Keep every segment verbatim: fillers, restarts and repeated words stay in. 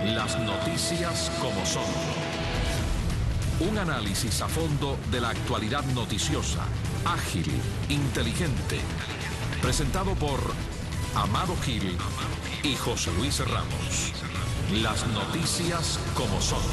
Las noticias como son. Un análisis a fondo de la actualidad noticiosa, ágil, inteligente. Presentado por Amado Gil y José Luis Ramos. Las noticias como son.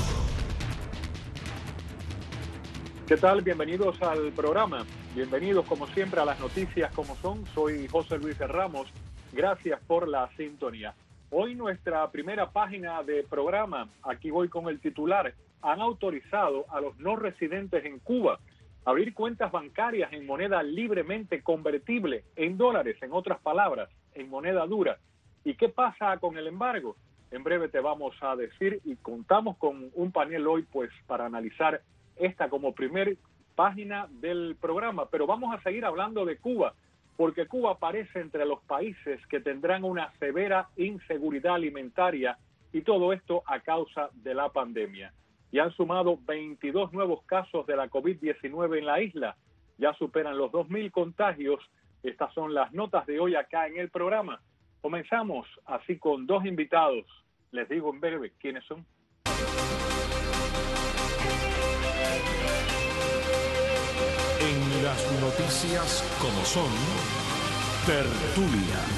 ¿Qué tal? Bienvenidos al programa. Bienvenidos como siempre a las noticias como son. Soy José Luis Ramos. Gracias por la sintonía. Hoy nuestra primera página de programa, aquí voy con el titular, han autorizado a los no residentes en Cuba a abrir cuentas bancarias en moneda libremente convertible en dólares, en otras palabras, en moneda dura. ¿Y qué pasa con el embargo? En breve te vamos a decir y contamos con un panel hoy pues para analizar esta como primer página del programa, pero vamos a seguir hablando de Cuba, porque Cuba aparece entre los países que tendrán una severa inseguridad alimentaria y todo esto a causa de la pandemia. Y han sumado veintidós nuevos casos de la COVID diecinueve en la isla, ya superan los dos mil contagios. Estas son las notas de hoy acá en el programa. Comenzamos así con dos invitados. Les digo en breve quiénes son. En las noticias como son, tertulia.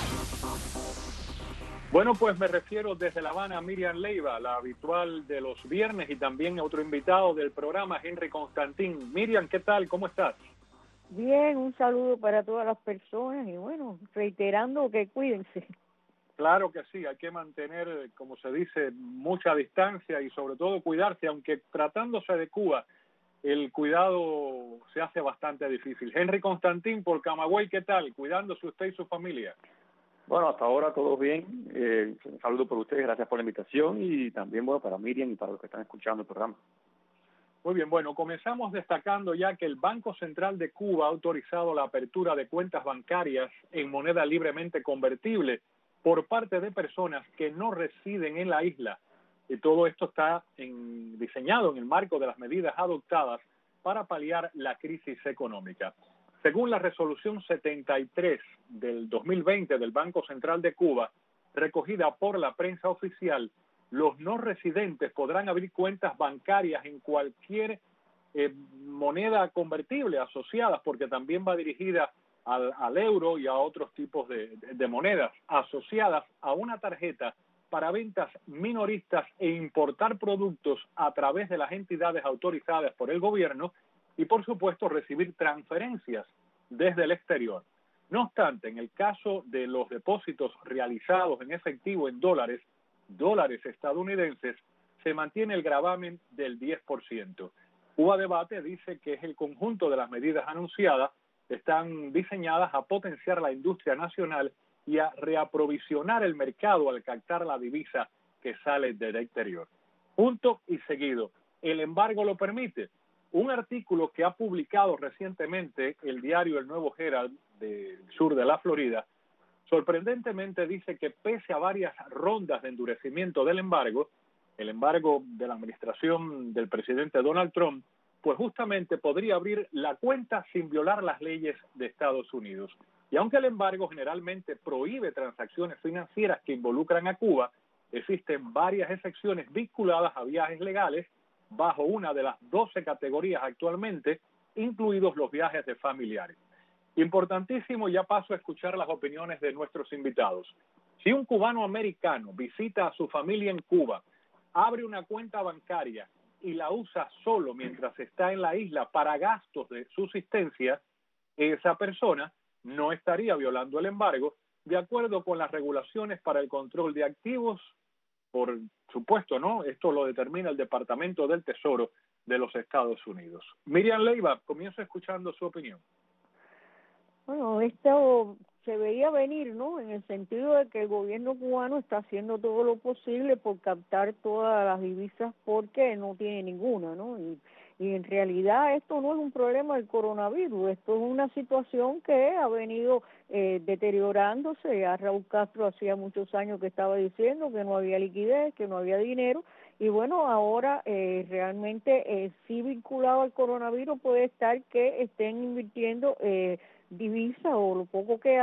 Bueno, pues me refiero desde La Habana a Miriam Leiva, la habitual de los viernes, y también a otro invitado del programa, Henry Constantín. Miriam, ¿qué tal? ¿Cómo estás? Bien, un saludo para todas las personas y bueno, reiterando que cuídense. Claro que sí, hay que mantener, como se dice, mucha distancia y sobre todo cuidarse, aunque tratándose de Cuba, el cuidado se hace bastante difícil. Henry Constantín, por Camagüey, ¿qué tal? Cuidándose usted y su familia. Bueno, hasta ahora todo bien. Eh, un saludo por ustedes, gracias por la invitación y también, bueno, para Miriam y para los que están escuchando el programa. Muy bien, bueno, comenzamos destacando ya que el Banco Central de Cuba ha autorizado la apertura de cuentas bancarias en moneda libremente convertible por parte de personas que no residen en la isla. Y todo esto está en, diseñado en el marco de las medidas adoptadas para paliar la crisis económica. Según la resolución setenta y tres del dos mil veinte del Banco Central de Cuba, recogida por la prensa oficial, los no residentes podrán abrir cuentas bancarias en cualquier eh, moneda convertible asociadas, porque también va dirigida al, al euro y a otros tipos de, de, de monedas asociadas a una tarjeta para ventas minoristas e importar productos a través de las entidades autorizadas por el gobierno y, por supuesto, recibir transferencias desde el exterior. No obstante, en el caso de los depósitos realizados en efectivo en dólares, dólares estadounidenses, se mantiene el gravamen del diez por ciento. Cuba Debate dice que es el conjunto de las medidas anunciadas están diseñadas a potenciar la industria nacional y a reaprovisionar el mercado al captar la divisa que sale del exterior. Punto y seguido. ¿El embargo lo permite? Un artículo que ha publicado recientemente el diario El Nuevo Herald del sur de la Florida, sorprendentemente dice que pese a varias rondas de endurecimiento del embargo, el embargo de la administración del presidente Donald Trump, pues justamente podría abrir la cuenta sin violar las leyes de Estados Unidos. Y aunque el embargo generalmente prohíbe transacciones financieras que involucran a Cuba, existen varias excepciones vinculadas a viajes legales bajo una de las doce categorías actualmente, incluidos los viajes de familiares. Importantísimo, ya paso a escuchar las opiniones de nuestros invitados. Si un cubano americano visita a su familia en Cuba, abre una cuenta bancaria y la usa solo mientras está en la isla para gastos de subsistencia, esa persona no estaría violando el embargo de acuerdo con las regulaciones para el control de activos. Por supuesto, ¿no? Esto lo determina el Departamento del Tesoro de los Estados Unidos. Miriam Leiva, comienzo escuchando su opinión. Bueno, esto se veía venir, ¿no? En el sentido de que el gobierno cubano está haciendo todo lo posible por captar todas las divisas porque no tiene ninguna, ¿no? Y, y en realidad esto no es un problema del coronavirus, esto es una situación que ha venido eh, deteriorándose. A Raúl Castro hacía muchos años que estaba diciendo que no había liquidez, que no había dinero, y bueno, ahora eh, realmente eh, sí vinculado al coronavirus puede estar que estén invirtiendo eh, divisa o lo poco que hay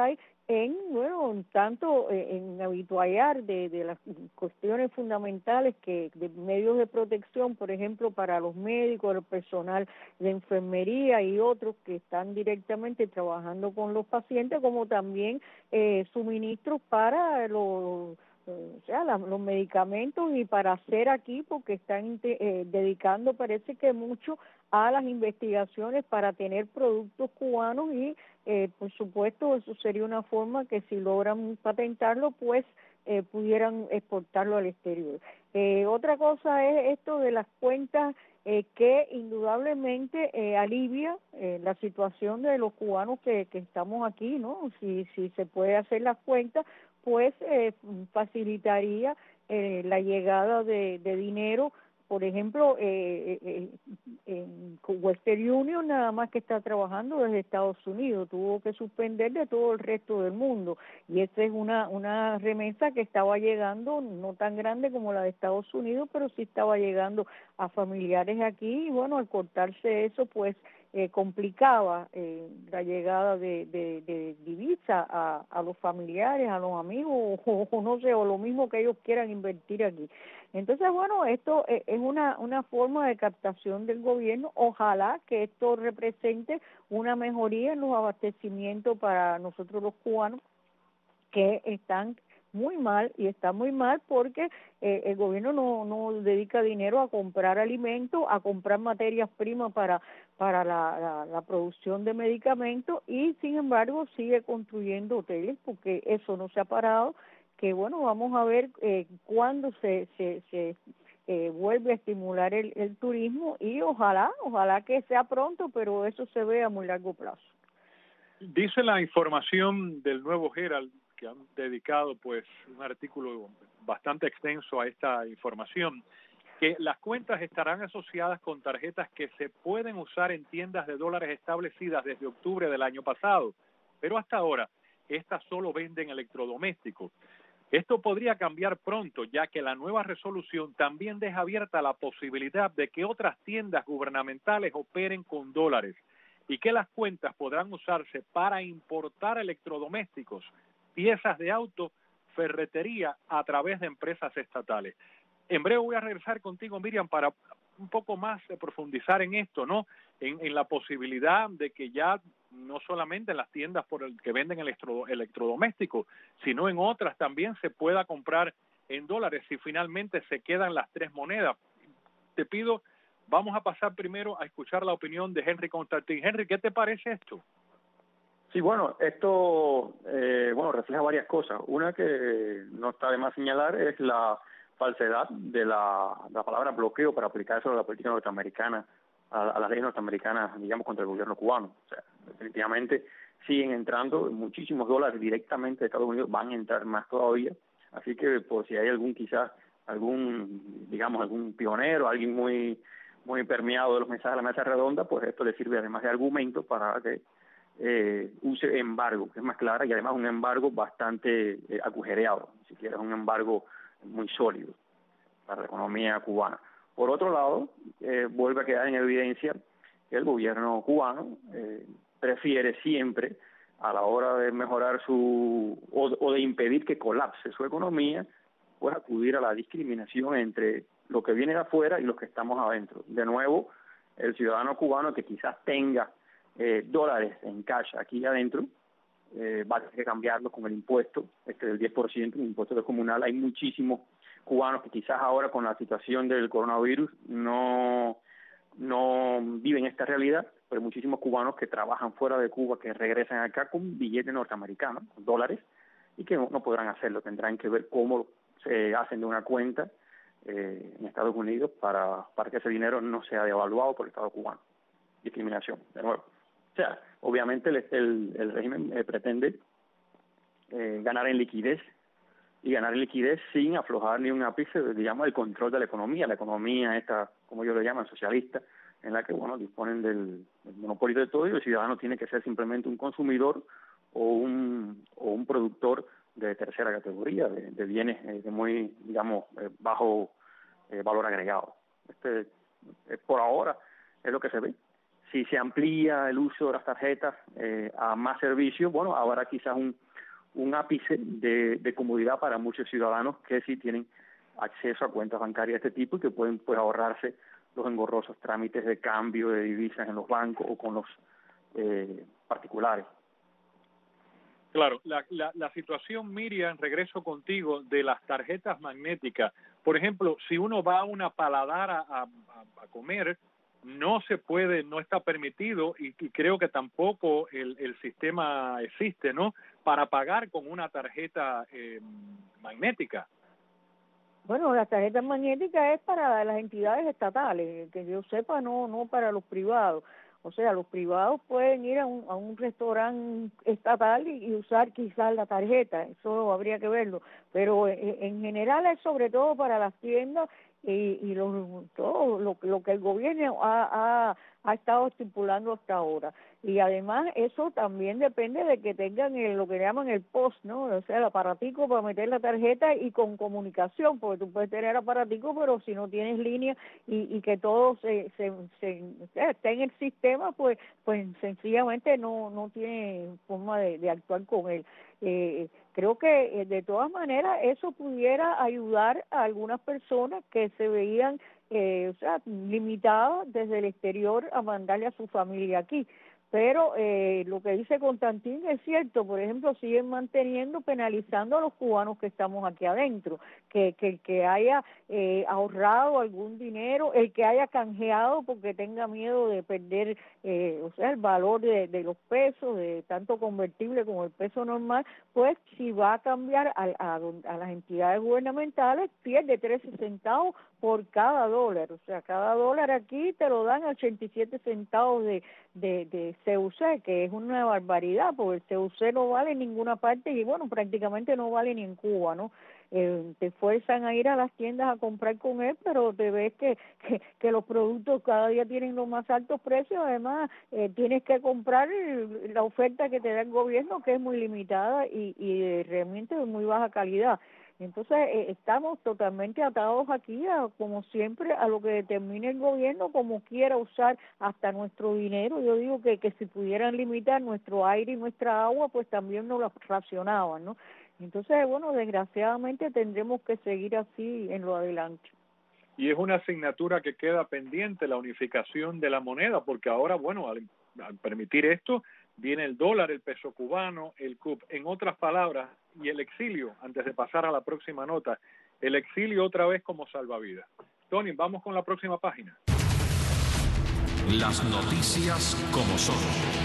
en, bueno, tanto en habituallar de, de las cuestiones fundamentales que de medios de protección, por ejemplo, para los médicos, el personal de enfermería y otros que están directamente trabajando con los pacientes, como también eh, suministros para los o sea, la, los medicamentos y para hacer aquí, porque están eh, dedicando, parece que mucho a las investigaciones para tener productos cubanos y, eh, por supuesto, eso sería una forma que si logran patentarlo, pues eh, pudieran exportarlo al exterior. Eh, otra cosa es esto de las cuentas eh, que indudablemente eh, alivia eh, la situación de los cubanos que, que estamos aquí, ¿no? Si, si se puede hacer las cuentas, pues eh, facilitaría eh, la llegada de, de dinero. Por ejemplo, eh, eh, en Western Union nada más que está trabajando desde Estados Unidos, tuvo que suspender de todo el resto del mundo, y esta es una, una remesa que estaba llegando, no tan grande como la de Estados Unidos, pero sí estaba llegando a familiares aquí, y bueno, al cortarse eso, pues Eh, complicaba eh, la llegada de, de, de divisa a, a los familiares, a los amigos, o, o no sé, o lo mismo que ellos quieran invertir aquí. Entonces, bueno, esto es, es una, una forma de captación del gobierno. Ojalá que esto represente una mejoría en los abastecimientos para nosotros los cubanos, que están muy mal, y está muy mal porque eh, el gobierno no, no dedica dinero a comprar alimentos, a comprar materias primas para para la, la, la producción de medicamentos, y sin embargo sigue construyendo hoteles, porque eso no se ha parado, que bueno, vamos a ver eh, cuándo se, se, se eh, vuelve a estimular el, el turismo, y ojalá, ojalá que sea pronto, pero eso se ve a muy largo plazo. Dice la información del Nuevo Herald, que han dedicado pues un artículo bastante extenso a esta información, que las cuentas estarán asociadas con tarjetas que se pueden usar en tiendas de dólares establecidas desde octubre del año pasado, pero hasta ahora estas solo venden electrodomésticos. Esto podría cambiar pronto, ya que la nueva resolución también deja abierta la posibilidad de que otras tiendas gubernamentales operen con dólares y que las cuentas podrán usarse para importar electrodomésticos, piezas de auto, ferretería a través de empresas estatales. En breve voy a regresar contigo, Miriam, para un poco más profundizar en esto, ¿no? En, en la posibilidad de que ya no solamente en las tiendas por el que venden electro, electrodomésticos, sino en otras también se pueda comprar en dólares si finalmente se quedan las tres monedas. Te pido, vamos a pasar primero a escuchar la opinión de Henry Constantín. Henry, ¿qué te parece esto? Sí, bueno, esto eh, bueno refleja varias cosas. Una que no está de más señalar es la falsedad de la, la palabra bloqueo para aplicar eso a la política norteamericana, a, a las leyes norteamericanas, digamos, contra el gobierno cubano. O sea, definitivamente siguen entrando muchísimos dólares directamente de Estados Unidos, van a entrar más todavía. Así que, por si hay algún, quizás, algún, digamos, algún pionero, alguien muy muy permeado de los mensajes de la mesa redonda, pues esto le sirve además de argumento para que eh, use embargo, que es más clara, y además un embargo bastante eh, agujereado, si quieres un embargo muy sólido para la economía cubana. Por otro lado, eh, vuelve a quedar en evidencia que el gobierno cubano eh, prefiere siempre, a la hora de mejorar su, o, o de impedir que colapse su economía, pues acudir a la discriminación entre lo que viene de afuera y los que estamos adentro. De nuevo, el ciudadano cubano que quizás tenga eh, dólares en cash aquí adentro, eh, va a tener que cambiarlo con el impuesto, este del diez por ciento, un impuesto descomunal. Hay muchísimos cubanos que quizás ahora con la situación del coronavirus no, no viven esta realidad, pero hay muchísimos cubanos que trabajan fuera de Cuba, que regresan acá con billetes norteamericanos, con dólares, y que no, no podrán hacerlo. Tendrán que ver cómo se hacen de una cuenta eh, en Estados Unidos para, para que ese dinero no sea devaluado por el Estado cubano. Discriminación, de nuevo. O sea, obviamente el, el, el régimen eh, pretende eh, ganar en liquidez, y ganar en liquidez sin aflojar ni un ápice, digamos, el control de la economía, la economía esta, como ellos lo llaman, socialista, en la que, bueno, disponen del, del monopolio de todo, y el ciudadano tiene que ser simplemente un consumidor o un, o un productor de tercera categoría, de, de bienes eh, de muy, digamos, eh, bajo eh, valor agregado. Este, eh, por ahora es lo que se ve. Si se amplía el uso de las tarjetas eh, a más servicios, bueno, habrá quizás un, un ápice de, de comodidad para muchos ciudadanos que sí tienen acceso a cuentas bancarias de este tipo y que pueden pues ahorrarse los engorrosos trámites de cambio de divisas en los bancos o con los eh, particulares. Claro, la, la, la situación, Miriam, regreso contigo, de las tarjetas magnéticas. Por ejemplo, si uno va a una paladara a, a, a comer, no se puede, no está permitido, y, y creo que tampoco el, el sistema existe, ¿no?, para pagar con una tarjeta eh, magnética. Bueno, la tarjeta magnética es para las entidades estatales, que yo sepa, no no para los privados. O sea, los privados pueden ir a un, a un restaurante estatal y, y usar quizás la tarjeta, eso habría que verlo. Pero en, en general es sobre todo para las tiendas y, y lo, todo lo, lo que el gobierno ha, ha, ha estado estipulando hasta ahora. Y además eso también depende de que tengan el, lo que llaman el post, ¿no? O sea, el aparatico para meter la tarjeta y con comunicación, porque tú puedes tener aparatico, pero si no tienes línea y, y que todo se, se, se, se esté en el sistema, pues pues sencillamente no no tiene forma de, de actuar con él. Eh, creo que eh, de todas maneras eso pudiera ayudar a algunas personas que se veían eh, o sea, limitadas desde el exterior a mandarle a su familia aquí. Pero eh, lo que dice Constantín es cierto, por ejemplo, siguen manteniendo, penalizando a los cubanos que estamos aquí adentro, que, que el que haya eh, ahorrado algún dinero, el que haya canjeado porque tenga miedo de perder, eh, o sea, el valor de, de los pesos, de tanto convertible como el peso normal, pues si va a cambiar a, a, a las entidades gubernamentales, pierde trece centavos por cada dólar, o sea, cada dólar aquí te lo dan a ochenta y siete centavos de, de, de C U C, que es una barbaridad, porque el C U C no vale en ninguna parte y bueno, prácticamente no vale ni en Cuba, ¿no? Eh, te fuerzan a ir a las tiendas a comprar con él, pero te ves que, que, que los productos cada día tienen los más altos precios, además eh, tienes que comprar la oferta que te da el gobierno, que es muy limitada y, y realmente de muy baja calidad. Entonces eh, estamos totalmente atados aquí, a, como siempre, a lo que determine el gobierno, como quiera usar hasta nuestro dinero. Yo digo que, que si pudieran limitar nuestro aire y nuestra agua, pues también nos lo racionaban, ¿no? Entonces, bueno, desgraciadamente tendremos que seguir así en lo adelante. Y es una asignatura que queda pendiente, la unificación de la moneda, porque ahora, bueno, al, al permitir esto, viene el dólar, el peso cubano, el C U P. En otras palabras, y el exilio, antes de pasar a la próxima nota, el exilio otra vez como salvavidas. Tony, vamos con la próxima página. Las noticias como son.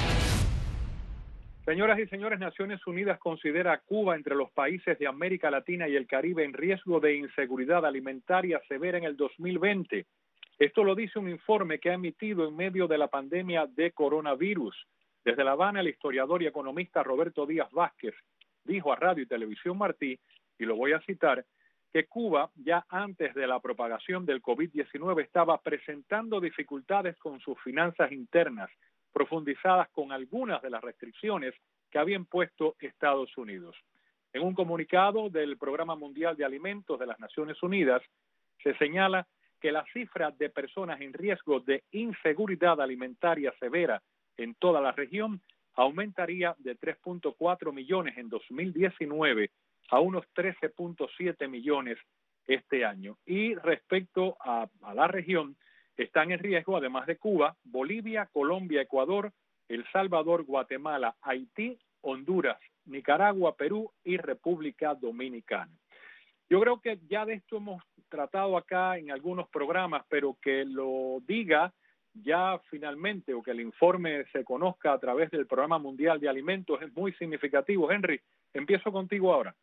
Señoras y señores, Naciones Unidas considera a Cuba entre los países de América Latina y el Caribe en riesgo de inseguridad alimentaria severa en el dos mil veinte. Esto lo dice un informe que ha emitido en medio de la pandemia de coronavirus. Desde La Habana, el historiador y economista Roberto Díaz Vázquez dijo a Radio y Televisión Martí, y lo voy a citar, que Cuba, ya antes de la propagación del COVID diecinueve, estaba presentando dificultades con sus finanzas internas, profundizadas con algunas de las restricciones que había impuesto Estados Unidos. En un comunicado del Programa Mundial de Alimentos de las Naciones Unidas, se señala que la cifra de personas en riesgo de inseguridad alimentaria severa en toda la región aumentaría de tres punto cuatro millones en dos mil diecinueve a unos trece punto siete millones este año. Y respecto a, a la región, están en riesgo, además de Cuba, Bolivia, Colombia, Ecuador, El Salvador, Guatemala, Haití, Honduras, Nicaragua, Perú y República Dominicana. Yo creo que ya de esto hemos tratado acá en algunos programas, pero que lo diga ya finalmente o que el informe se conozca a través del Programa Mundial de Alimentos es muy significativo. Henry, empiezo contigo ahora.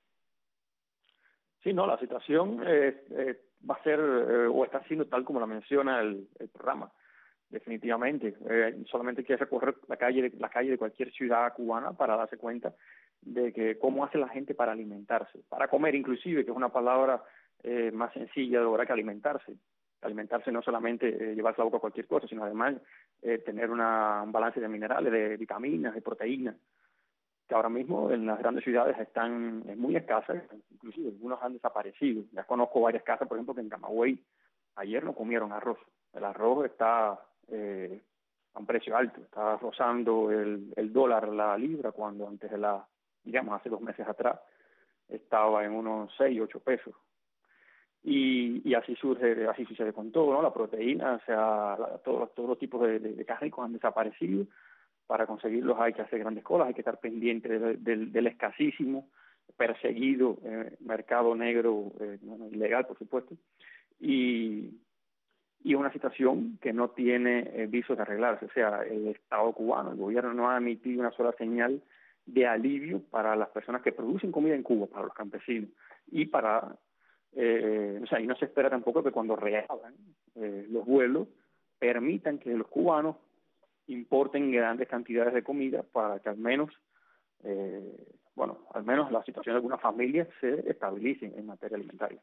Sí, no, la situación eh, eh, va a ser eh, o está siendo tal como la menciona el, el programa, definitivamente. Eh, solamente hay que recorrer la calle, de, la calle de cualquier ciudad cubana para darse cuenta de que cómo hace la gente para alimentarse, para comer inclusive, que es una palabra eh, más sencilla de lograr que alimentarse. Alimentarse no solamente eh, llevarse a la boca cualquier cosa, sino además eh, tener una, un balance de minerales, de vitaminas, de proteínas, que ahora mismo en las grandes ciudades están es muy escasas, inclusive algunos han desaparecido. Ya conozco varias casas, por ejemplo, que en Camagüey ayer no comieron arroz. El arroz está eh, a un precio alto, está rozando el, el dólar la libra, cuando antes de la digamos, hace dos meses atrás, estaba en unos seis, ocho pesos. Y, y así surge, así sucede con todo, ¿no? La proteína, o sea, la, todos, todos los tipos de, de, de cárnicos han desaparecido. Para conseguirlos hay que hacer grandes colas, hay que estar pendiente del, del, del escasísimo, perseguido eh, mercado negro, eh, bueno, ilegal, por supuesto, y, y una situación que no tiene eh, visos de arreglarse. O sea, el Estado cubano, el gobierno no ha emitido una sola señal de alivio para las personas que producen comida en Cuba, para los campesinos, y para, eh, o sea, y no se espera tampoco que cuando reabran eh, los vuelos permitan que los cubanos importen grandes cantidades de comida para que al menos, eh, bueno, al menos la situación de algunas familias se estabilice en materia alimentaria.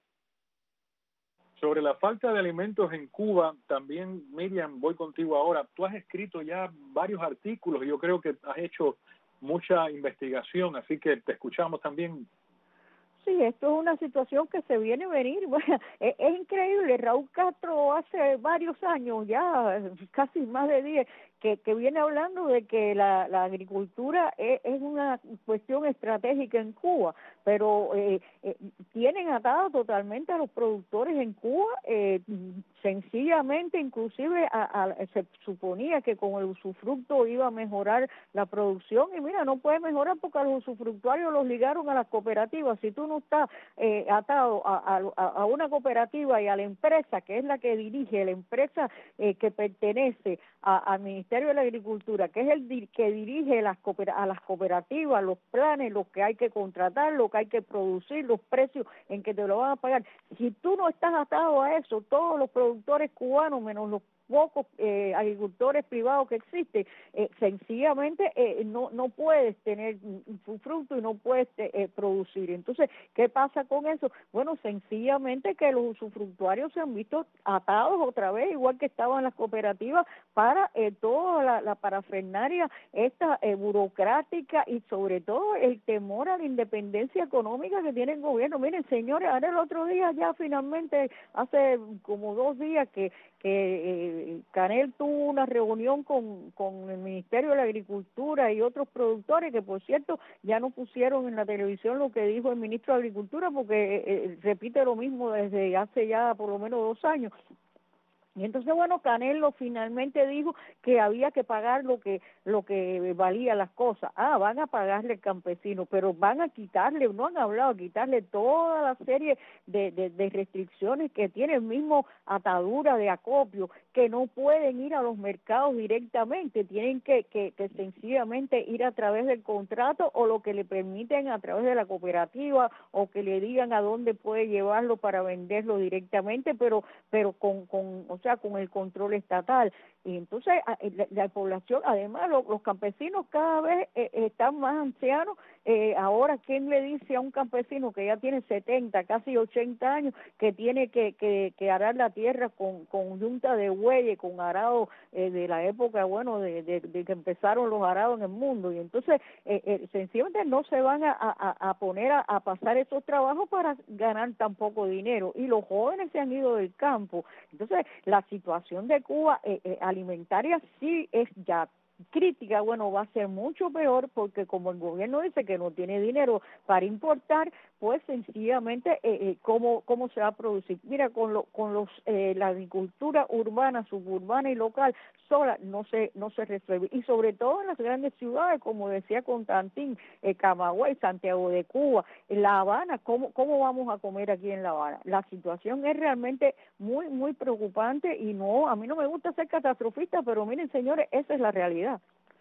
Sobre la falta de alimentos en Cuba, también, Miriam, voy contigo ahora. Tú has escrito ya varios artículos y yo creo que has hecho mucha investigación, así que te escuchamos también. Sí, esto es una situación que se viene a venir. Bueno, es, es increíble. Raúl Castro hace varios años, ya casi más de diez, que, que viene hablando de que la, la agricultura es, es una cuestión estratégica en Cuba, pero eh, eh, tienen atado totalmente a los productores en Cuba, eh, sencillamente, inclusive a, a, se suponía que con el usufructo iba a mejorar la producción, y mira, no puede mejorar porque a los usufructuarios los ligaron a las cooperativas. Si tú no estás eh, atado a, a, a una cooperativa y a la empresa, que es la que dirige, la empresa eh, que pertenece a, al Ministerio de la Agricultura, que es el que dirige las a las cooperativas, los planes, lo que hay que contratar, lo que hay que producir, los precios en que te lo van a pagar. Si tú no estás atado a eso, todos los productores cubanos, menos los pocos eh, agricultores privados que existen, eh, sencillamente eh, no no puedes tener su fruto y no puedes eh, producir. Entonces, ¿qué pasa con eso? Bueno, sencillamente que los usufructuarios se han visto atados otra vez, igual que estaban las cooperativas, para eh, toda la, la parafernaria esta eh, burocrática y sobre todo el temor a la independencia económica que tiene el gobierno. Miren, señores, ahora el otro día ya finalmente, hace como dos días que que eh, Canel tuvo una reunión con, con el Ministerio de la Agricultura y otros productores que, por cierto, ya no pusieron en la televisión lo que dijo el ministro de Agricultura porque eh, repite lo mismo desde hace ya por lo menos dos años. Y entonces, bueno, Canelo finalmente dijo que había que pagar lo que lo que valía las cosas. Ah, van a pagarle al campesino, pero van a quitarle, no han hablado, a quitarle toda la serie de, de, de restricciones que tiene el mismo atadura de acopio, que no pueden ir a los mercados directamente, tienen que, que, que sencillamente ir a través del contrato o lo que le permiten a través de la cooperativa o que le digan a dónde puede llevarlo para venderlo directamente, pero pero con, con o sea, con el control estatal. Y entonces la, la población, además los, los campesinos cada vez eh, están más ancianos. Eh, ahora, ¿quién le dice a un campesino que ya tiene setenta, casi ochenta años, que tiene que, que, que arar la tierra con, con yunta de bueyes, con arado eh, de la época, bueno, de, de, de que empezaron los arados en el mundo? Y entonces, eh, eh, sencillamente no se van a, a, a poner a, a pasar esos trabajos para ganar tan poco dinero. Y los jóvenes se han ido del campo. Entonces, la situación de Cuba eh, eh, alimentaria sí es ya crítica. Bueno, va a ser mucho peor porque como el gobierno dice que no tiene dinero para importar, pues sencillamente eh, eh, cómo cómo se va a producir. Mira, con lo, con los eh, la agricultura urbana, suburbana y local sola no se no se resuelve, y sobre todo en las grandes ciudades, como decía Constantín, eh, Camagüey, Santiago de Cuba, La Habana. ¿Cómo cómo vamos a comer aquí en La Habana? La situación es realmente muy muy preocupante y no, a mí no me gusta ser catastrofista, pero miren, señores, esa es la realidad.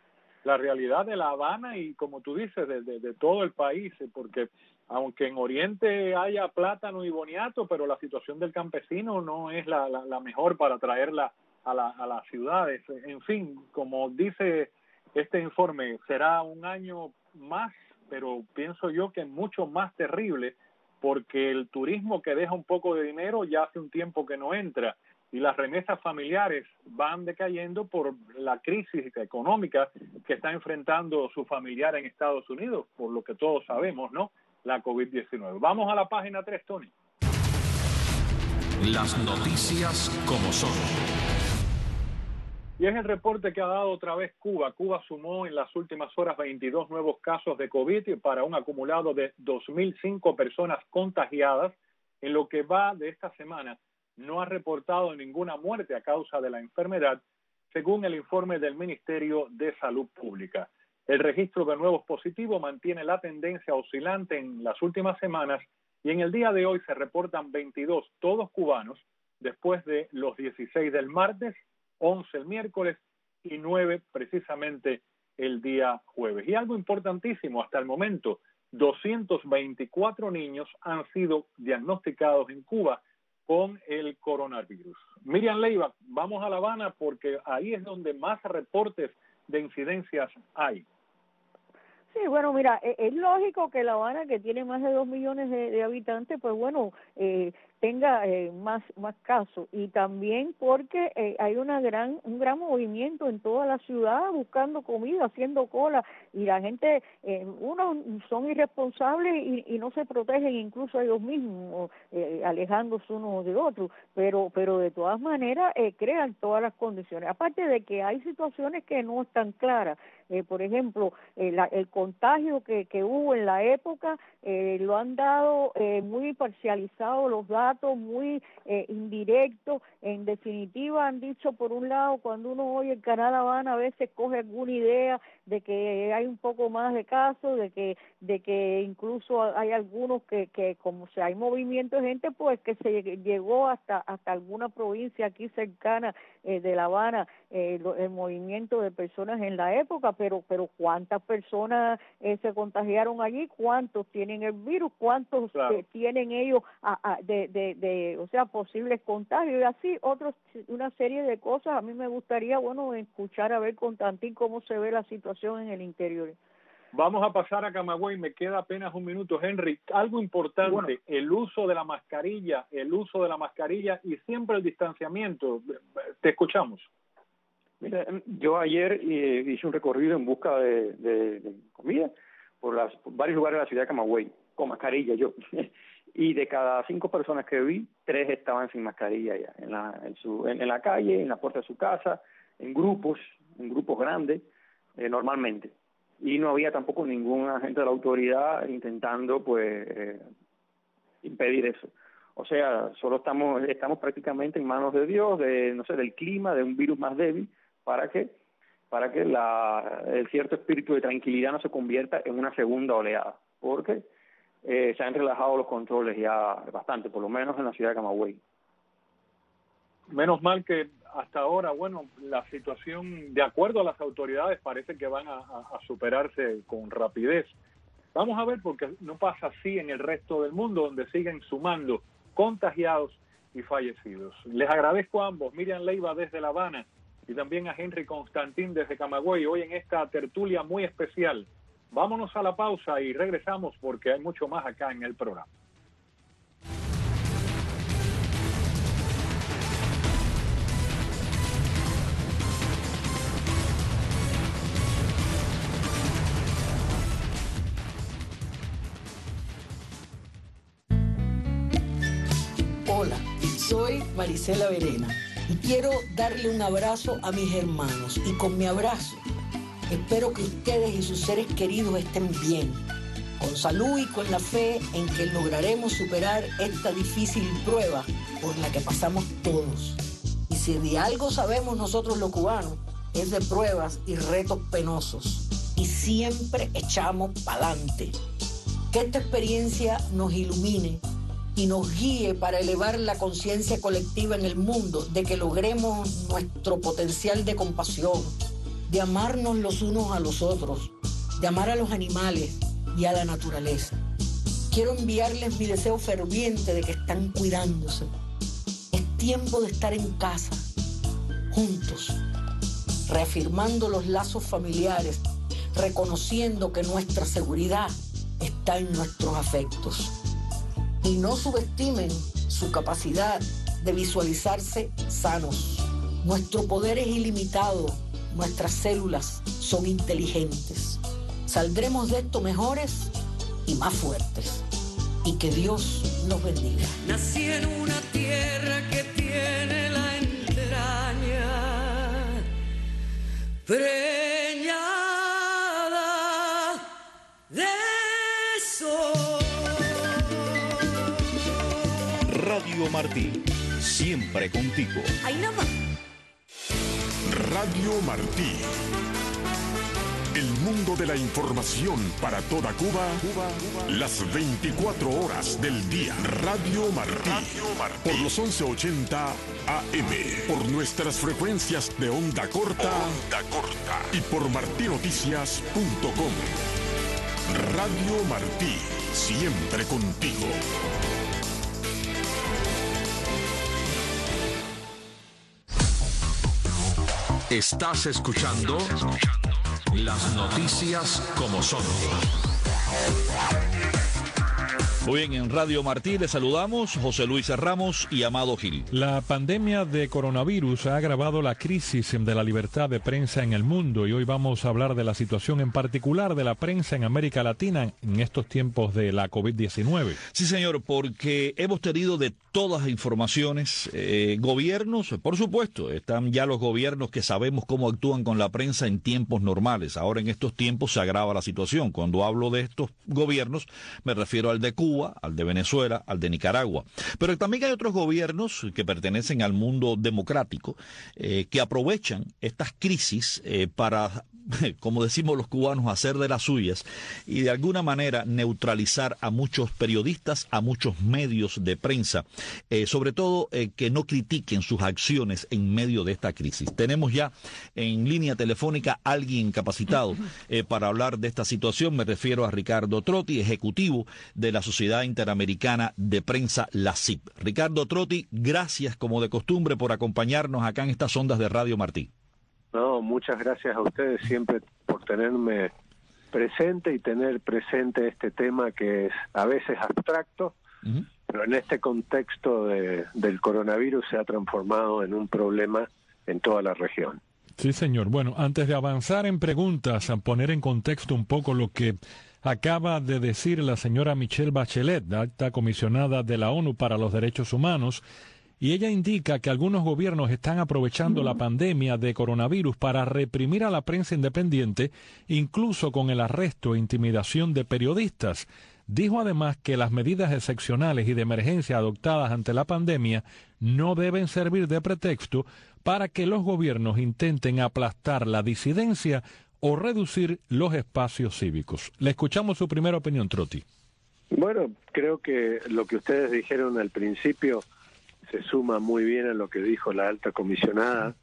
La realidad de La Habana y, como tú dices, de, de, de todo el país, porque aunque en Oriente haya plátano y boniato, pero la situación del campesino no es la, la, la mejor para traerla a, la, a las ciudades. En fin, como dice este informe, será un año más, pero pienso yo que mucho más terrible, porque el turismo que deja un poco de dinero ya hace un tiempo que no entra, y las remesas familiares van decayendo por la crisis económica que está enfrentando su familiar en Estados Unidos, por lo que todos sabemos, ¿no? La COVID diecinueve. Vamos a la página tres, Tony. Las noticias como son. Y Y es el reporte que ha dado otra vez Cuba. Cuba sumó en las últimas horas veintidós nuevos casos de COVID para un acumulado de dos mil cinco personas contagiadas. En lo que va de esta semana, no ha reportado ninguna muerte a causa de la enfermedad, según el informe del Ministerio de Salud Pública. El registro de nuevos positivos mantiene la tendencia oscilante en las últimas semanas y en el día de hoy se reportan veintidós, todos cubanos, después de los dieciséis del martes, once el miércoles y nueve precisamente el día jueves. Y algo importantísimo, hasta el momento, doscientos veinticuatro niños han sido diagnosticados en Cuba con el coronavirus. Miriam Leiva, vamos a La Habana porque ahí es donde más reportes de incidencias hay. Sí, bueno, mira, es, es lógico que La Habana, que tiene más de dos millones de, de habitantes, pues bueno, eh, tenga eh, más más casos, y también porque eh, hay una gran un gran movimiento en toda la ciudad buscando comida, haciendo cola, y la gente, eh, unos son irresponsables y, y no se protegen incluso ellos mismos, eh, alejándose unos de otros, pero pero de todas maneras eh, crean todas las condiciones, aparte de que hay situaciones que no están claras. Eh, por ejemplo, eh, la, el contagio que, que hubo en la época eh, lo han dado eh, muy parcializado los datos, muy eh, indirectos. En definitiva, han dicho, por un lado, cuando uno oye el Canal Habana, a veces coge alguna idea de que hay un poco más de casos, de que de que incluso hay algunos que, que como si hay movimiento de gente, pues que se llegó hasta hasta alguna provincia aquí cercana eh, de La Habana, eh, lo, el movimiento de personas en la época, pero pero cuántas personas eh, se contagiaron allí, cuántos tienen el virus, cuántos claro. eh, tienen ellos a, a, de, de, de, o sea, posibles contagios, y así otros, una serie de cosas. A mí me gustaría, bueno, escuchar a ver con Tantín cómo se ve la situación en el interior. Vamos a pasar a Camagüey, me queda apenas un minuto. Henry, algo importante, bueno, el uso de la mascarilla, el uso de la mascarilla y siempre el distanciamiento. Te escuchamos. Mira, yo ayer eh, hice un recorrido en busca de, de, de comida por, las, por varios lugares de la ciudad de Camagüey, con mascarilla yo. Y de cada cinco personas que vi, tres estaban sin mascarilla ya, en la, en, su, en, en la calle, en la puerta de su casa, en grupos, en grupos grandes, eh, normalmente. Y no había tampoco ningún agente de la autoridad intentando, pues, eh, impedir eso. O sea, solo estamos estamos prácticamente en manos de Dios, de, no sé, del clima, de un virus más débil, para que para que la, el cierto espíritu de tranquilidad no se convierta en una segunda oleada, porque eh, se han relajado los controles ya bastante, por lo menos en la ciudad de Camagüey. Menos mal que hasta ahora, bueno, la situación, de acuerdo a las autoridades, parece que van a, a, a superarse con rapidez. Vamos a ver, porque no pasa así en el resto del mundo, donde siguen sumando contagiados y fallecidos. Les agradezco a ambos, Miriam Leiva desde La Habana y también a Henry Constantín desde Camagüey, hoy en esta tertulia muy especial. Vámonos a la pausa y regresamos porque hay mucho más acá en el programa. Hola, soy Marisela Verena y quiero darle un abrazo a mis hermanos, y con mi abrazo espero que ustedes y sus seres queridos estén bien, con salud y con la fe en que lograremos superar esta difícil prueba por la que pasamos todos. Y si de algo sabemos nosotros los cubanos, es de pruebas y retos penosos, y siempre echamos pa'lante. Que esta experiencia nos ilumine y nos guíe para elevar la conciencia colectiva en el mundo, de que logremos nuestro potencial de compasión, de amarnos los unos a los otros, de amar a los animales y a la naturaleza. Quiero enviarles mi deseo ferviente de que están cuidándose. Es tiempo de estar en casa, juntos, reafirmando los lazos familiares, reconociendo que nuestra seguridad está en nuestros afectos. Y no subestimen su capacidad de visualizarse sanos. Nuestro poder es ilimitado, nuestras células son inteligentes. Saldremos de esto mejores y más fuertes. Y que Dios nos bendiga. Nací en una tierra que tiene la entraña siempre contigo. Ahí no va. Radio Martí. El mundo de la información para toda Cuba, Cuba, Cuba. Las veinticuatro horas del día. Radio Martí. Radio Martí. Por los once ochenta A M. Por nuestras frecuencias de onda corta. Onda corta. Y por martí noticias punto com. Radio Martí. Siempre contigo. Estás escuchando las noticias como son. Muy bien, en Radio Martí les saludamos José Luis Ramos y Amado Gil. La pandemia de coronavirus ha agravado la crisis de la libertad de prensa en el mundo y hoy vamos a hablar de la situación en particular de la prensa en América Latina en estos tiempos de la COVID diecinueve. Sí, señor, porque hemos tenido de todas las informaciones, eh, gobiernos, por supuesto, están ya los gobiernos que sabemos cómo actúan con la prensa en tiempos normales. Ahora en estos tiempos se agrava la situación. Cuando hablo de estos gobiernos me refiero al de Cuba, al de Venezuela, al de Nicaragua. Pero también hay otros gobiernos que pertenecen al mundo democrático eh, que aprovechan estas crisis eh, para, como decimos los cubanos, hacer de las suyas y de alguna manera neutralizar a muchos periodistas, a muchos medios de prensa, eh, sobre todo eh, que no critiquen sus acciones en medio de esta crisis. Tenemos ya en línea telefónica a alguien capacitado eh, para hablar de esta situación. Me refiero a Ricardo Trotti, ejecutivo de la Sociedad Interamericana de Prensa, la C I P. Ricardo Trotti, gracias como de costumbre por acompañarnos acá en estas ondas de Radio Martí. No, muchas gracias a ustedes siempre por tenerme presente y tener presente este tema que es a veces abstracto, uh-huh. pero en este contexto de, del coronavirus se ha transformado en un problema en toda la región. Sí, señor. Bueno, antes de avanzar en preguntas, a poner en contexto un poco lo que acaba de decir la señora Michelle Bachelet, la alta comisionada de la ONU para los Derechos Humanos, y ella indica que algunos gobiernos están aprovechando la pandemia de coronavirus para reprimir a la prensa independiente, incluso con el arresto e intimidación de periodistas. Dijo además que las medidas excepcionales y de emergencia adoptadas ante la pandemia no deben servir de pretexto para que los gobiernos intenten aplastar la disidencia o reducir los espacios cívicos. Le escuchamos su primera opinión, Trotti. Bueno, creo que lo que ustedes dijeron al principio se suma muy bien a lo que dijo la alta comisionada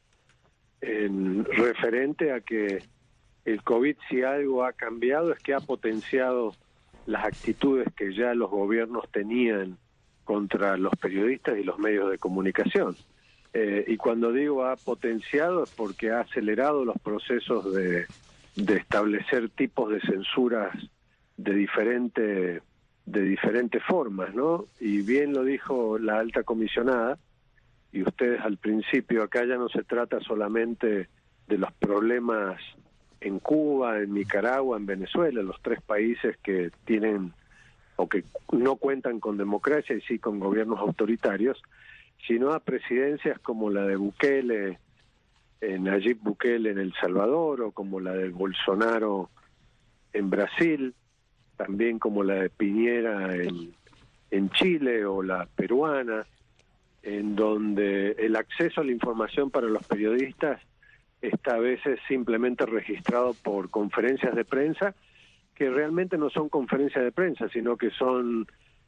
en referente a que el COVID, si algo ha cambiado, es que ha potenciado las actitudes que ya los gobiernos tenían contra los periodistas y los medios de comunicación. Eh, y cuando digo ha potenciado es porque ha acelerado los procesos de, de establecer tipos de censuras de diferente de diferentes formas, ¿no? Y bien lo dijo la alta comisionada, y ustedes al principio, acá ya no se trata solamente de los problemas en Cuba, en Nicaragua, en Venezuela, los tres países que tienen o que no cuentan con democracia y sí con gobiernos autoritarios, sino a presidencias como la de Bukele, eh, Nayib Bukele en El Salvador, o como la de Bolsonaro en Brasil, también como la de Piñera en, en Chile o la peruana, en donde el acceso a la información para los periodistas está a veces simplemente registrado por conferencias de prensa, que realmente no son conferencias de prensa, sino que son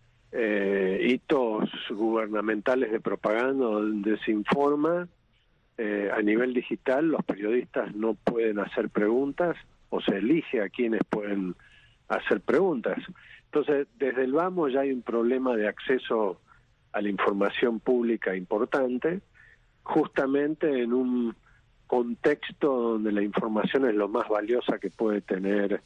eh, hitos gubernamentales de propaganda donde se informa. Eh, a nivel digital los periodistas no pueden hacer preguntas o se elige a quienes pueden hacer preguntas. Entonces, desde el vamos ya hay un problema de acceso a la información pública importante, justamente en un contexto donde la información es lo más valiosa que puede tener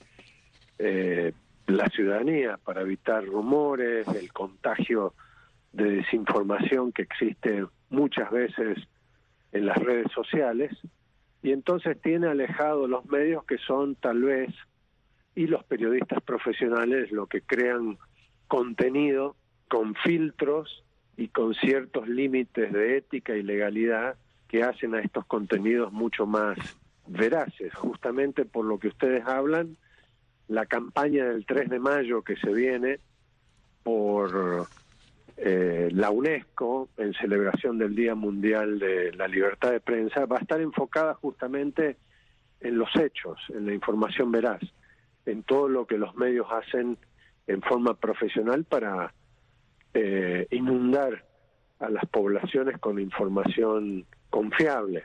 eh, la ciudadanía para evitar rumores, el contagio de desinformación que existe muchas veces en las redes sociales, y entonces tiene alejados los medios que son tal vez, y los periodistas profesionales, lo que crean contenido con filtros y con ciertos límites de ética y legalidad que hacen a estos contenidos mucho más veraces. Justamente por lo que ustedes hablan, la campaña del tres de mayo que se viene por eh, la UNESCO, en celebración del Día Mundial de la Libertad de Prensa, va a estar enfocada justamente en los hechos, en la información veraz, en todo lo que los medios hacen en forma profesional para eh, inundar a las poblaciones con información confiable.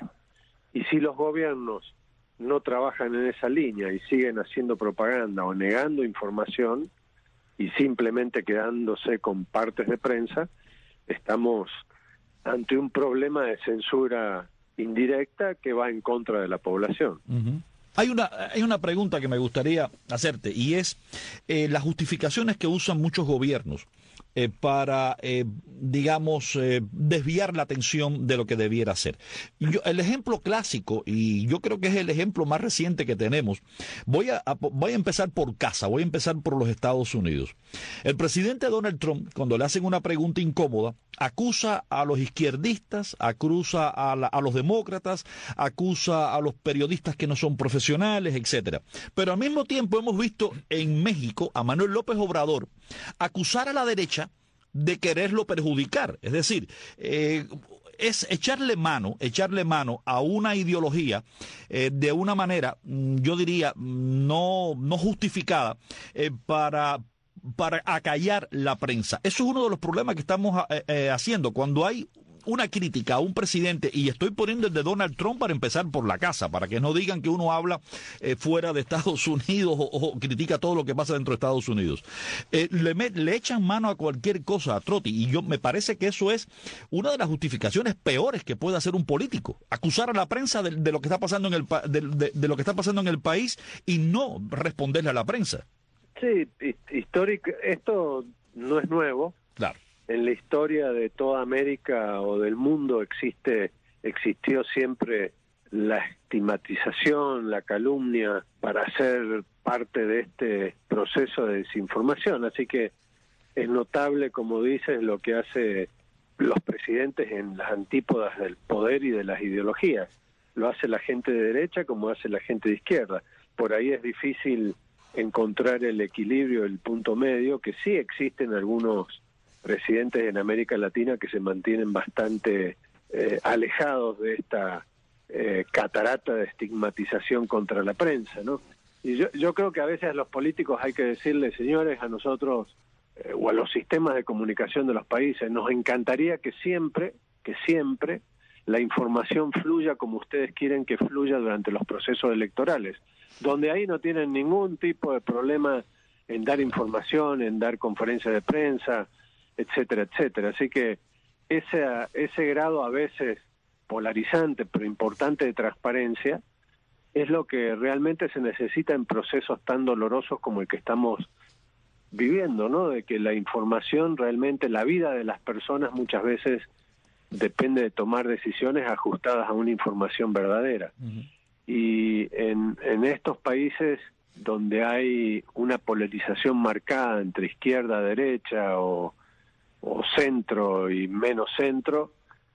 Y si los gobiernos no trabajan en esa línea y siguen haciendo propaganda o negando información y simplemente quedándose con partes de prensa, estamos ante un problema de censura indirecta que va en contra de la población. Uh-huh. Hay una, hay una pregunta que me gustaría hacerte, y es eh, las justificaciones que usan muchos gobiernos eh, para, eh, digamos, eh, desviar la atención de lo que debiera ser. Yo, el ejemplo clásico, y yo creo que es el ejemplo más reciente que tenemos, voy a, a, voy a empezar por casa, voy a empezar por los Estados Unidos. El presidente Donald Trump, cuando le hacen una pregunta incómoda, acusa a los izquierdistas, acusa a, la, a los demócratas, acusa a los periodistas que no son profesionales, etcétera. Pero al mismo tiempo hemos visto en México a Manuel López Obrador acusar a la derecha de quererlo perjudicar. Es decir, eh, es echarle mano, echarle mano a una ideología eh, de una manera, yo diría, no, no justificada eh, para... para acallar la prensa. Eso es uno de los problemas que estamos eh, eh, haciendo. Cuando hay una crítica a un presidente, y estoy poniendo el de Donald Trump para empezar por la casa, para que no digan que uno habla eh, fuera de Estados Unidos o, o critica todo lo que pasa dentro de Estados Unidos. Eh, le, me, le echan mano a cualquier cosa a Trotti, y yo me parece que eso es una de las justificaciones peores que puede hacer un político, acusar a la prensa de, de lo que está pasando en el de, de, de lo que está pasando en el país y no responderle a la prensa. Sí, histórico, esto no es nuevo. Claro. En la historia de toda América o del mundo existe, existió siempre la estigmatización, la calumnia para ser parte de este proceso de desinformación. Así que es notable, como dices, lo que hace los presidentes en las antípodas del poder y de las ideologías. Lo hace la gente de derecha como hace la gente de izquierda. Por ahí es difícil encontrar el equilibrio, el punto medio, que sí existen algunos presidentes en América Latina que se mantienen bastante eh, alejados de esta eh, catarata de estigmatización contra la prensa, ¿no? Y yo, yo creo que a veces a los políticos hay que decirles, señores, a nosotros eh, o a los sistemas de comunicación de los países, nos encantaría que siempre, que siempre la información fluya como ustedes quieren que fluya durante los procesos electorales, donde ahí no tienen ningún tipo de problema en dar información, en dar conferencias de prensa, etcétera, etcétera. Así que ese, ese grado a veces polarizante pero importante de transparencia es lo que realmente se necesita en procesos tan dolorosos como el que estamos viviendo, ¿no? De que la información realmente, la vida de las personas muchas veces depende de tomar decisiones ajustadas a una información verdadera. Uh-huh. Y en, en estos países donde hay una polarización marcada entre izquierda, derecha o, o centro y menos centro,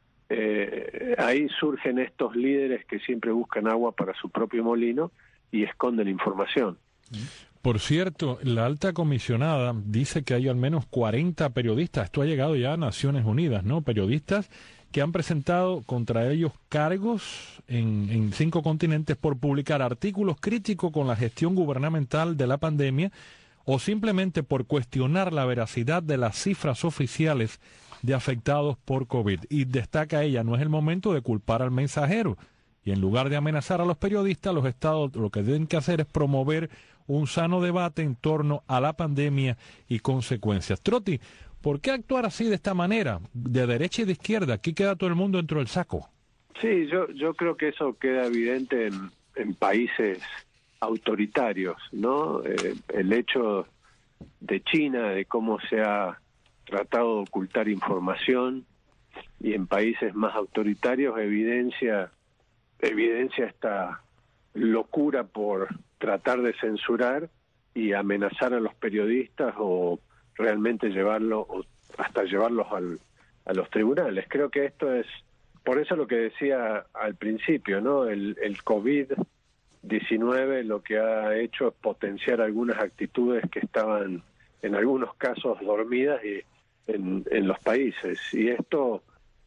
eh, ahí surgen estos líderes que siempre buscan agua para su propio molino y esconden información. Por cierto, la alta comisionada dice que hay al menos cuarenta periodistas, esto ha llegado ya a Naciones Unidas, ¿no? Periodistas que han presentado contra ellos cargos en, en cinco continentes por publicar artículos críticos con la gestión gubernamental de la pandemia o simplemente por cuestionar la veracidad de las cifras oficiales de afectados por COVID. Y destaca ella, no es el momento de culpar al mensajero. Y en lugar de amenazar a los periodistas, los estados lo que deben que hacer es promover un sano debate en torno a la pandemia y consecuencias. Trotti, ¿por qué actuar así de esta manera, de derecha y de izquierda? Aquí queda todo el mundo dentro del saco. Sí, yo yo creo que eso queda evidente en, en países autoritarios, ¿no? Eh, el hecho de China, de cómo se ha tratado de ocultar información, y en países más autoritarios evidencia evidencia esta locura por tratar de censurar y amenazar a los periodistas o realmente llevarlo o hasta llevarlos al, a los tribunales. Creo que esto es, por eso lo que decía al principio, ¿no? El, el COVID diecinueve lo que ha hecho es potenciar algunas actitudes que estaban en algunos casos dormidas y en, en los países. Y esto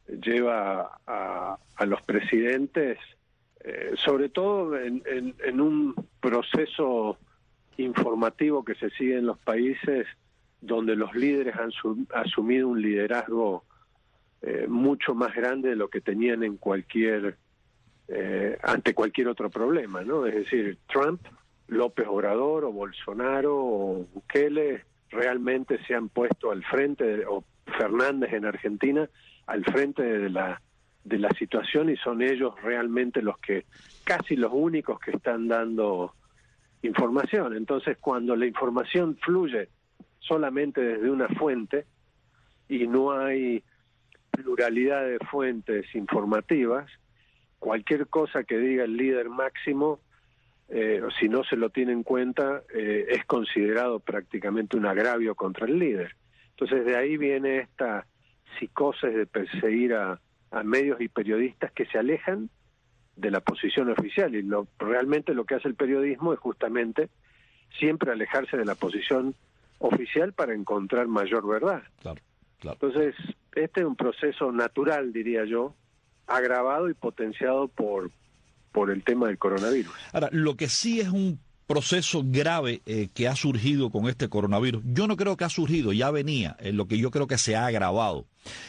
lleva a, a los presidentes, eh, sobre todo en, en, en un proceso informativo que se sigue en los países, donde los líderes han su, asumido un liderazgo eh, mucho más grande de lo que tenían en cualquier eh, ante cualquier otro problema, ¿no? Es decir, Trump, López Obrador o Bolsonaro o Bukele realmente se han puesto al frente, de, o Fernández en Argentina, al frente de la de la situación, y son ellos realmente los que, casi los únicos que están dando información. Entonces, cuando la información fluye solamente desde una fuente y no hay pluralidad de fuentes informativas, cualquier cosa que diga el líder máximo, eh, si no se lo tiene en cuenta, eh, es considerado prácticamente un agravio contra el líder. Entonces, de ahí viene esta psicosis de perseguir a, a medios y periodistas que se alejan de la posición oficial, y lo, realmente lo que hace el periodismo es justamente siempre alejarse de la posición oficial para encontrar mayor verdad. Claro, claro. Entonces, este es un proceso natural, diría yo, agravado y potenciado por, por el tema del coronavirus. Ahora, lo que sí es un proceso grave eh, que ha surgido con este coronavirus, yo no creo que ha surgido, ya venía, eh, lo que yo creo que se ha agravado,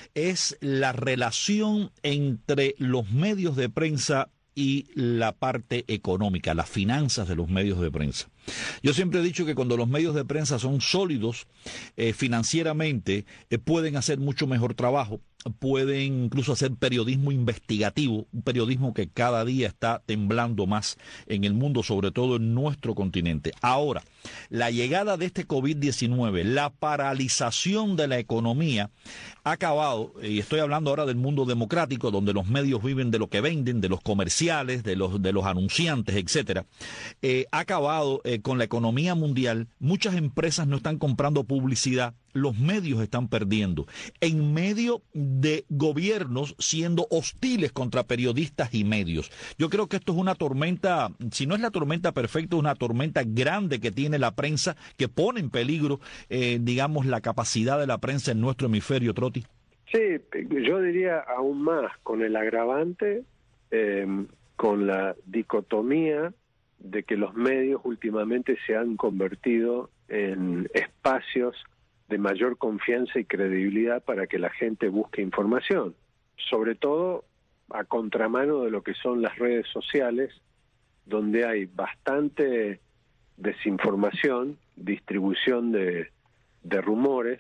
es la relación entre los medios de prensa y la parte económica, las finanzas de los medios de prensa. Yo siempre he dicho que cuando los medios de prensa son sólidos eh, financieramente, eh, pueden hacer mucho mejor trabajo, pueden incluso hacer periodismo investigativo, un periodismo que cada día está temblando más en el mundo, sobre todo en nuestro continente. Ahora, la llegada de este COVID diecinueve, la paralización de la economía, ha acabado, y estoy hablando ahora del mundo democrático, donde los medios viven de lo que venden, de los comerciales, de los, de los anunciantes, etcétera, eh, ha acabado eh, con la economía mundial. Muchas empresas no están comprando publicidad, los medios están perdiendo, en medio de gobiernos siendo hostiles contra periodistas y medios. Yo creo que esto es una tormenta, si no es la tormenta perfecta, es una tormenta grande que tiene la prensa, que pone en peligro, eh, digamos, la capacidad de la prensa en nuestro hemisferio, Trotti. Sí, yo diría aún más, con el agravante, eh, con la dicotomía de que los medios últimamente se han convertido en espacios de mayor confianza y credibilidad para que la gente busque información, sobre todo a contramano de lo que son las redes sociales, donde hay bastante desinformación, distribución de, de rumores,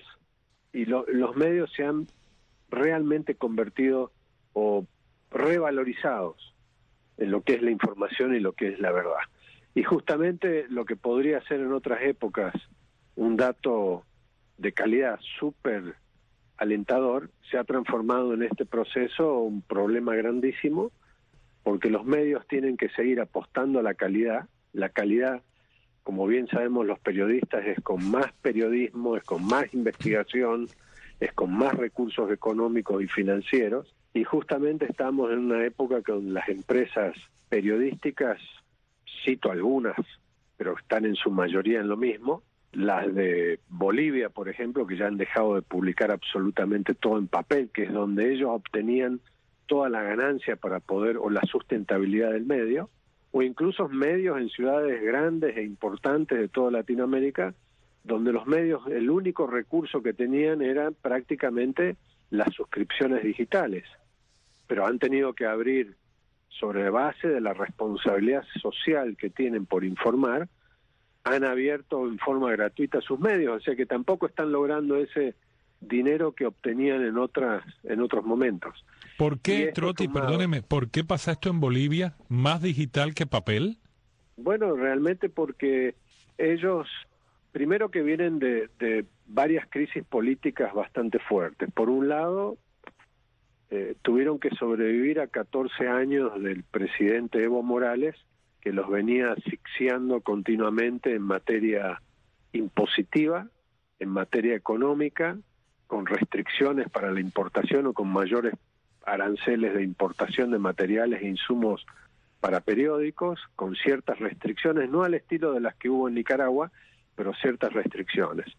y lo, los medios se han realmente convertido o revalorizados en lo que es la información y lo que es la verdad. Y justamente lo que podría ser en otras épocas un dato de calidad súper alentador, se ha transformado en este proceso un problema grandísimo, porque los medios tienen que seguir apostando a la calidad. La calidad, como bien sabemos los periodistas, es con más periodismo, es con más investigación, es con más recursos económicos y financieros, y justamente estamos en una época con las empresas periodísticas, cito algunas, pero están en su mayoría en lo mismo, las de Bolivia, por ejemplo, que ya han dejado de publicar absolutamente todo en papel, que es donde ellos obtenían toda la ganancia para poder, o la sustentabilidad del medio, o incluso medios en ciudades grandes e importantes de toda Latinoamérica, donde los medios, el único recurso que tenían eran prácticamente las suscripciones digitales, pero han tenido que abrir, sobre base de la responsabilidad social que tienen por informar, han abierto en forma gratuita sus medios, o sea que tampoco están logrando ese dinero que obtenían en otras en otros momentos. ¿Por qué, Trotti, tomado... perdóneme, por qué pasa esto en Bolivia? ¿Más digital que papel? Bueno, realmente porque ellos, primero que vienen de, de varias crisis políticas bastante fuertes. Por un lado, eh, tuvieron que sobrevivir a catorce años del presidente Evo Morales, que los venía asfixiando continuamente en materia impositiva, en materia económica, con restricciones para la importación o con mayores aranceles de importación de materiales e insumos para periódicos, con ciertas restricciones, no al estilo de las que hubo en Nicaragua, pero ciertas restricciones.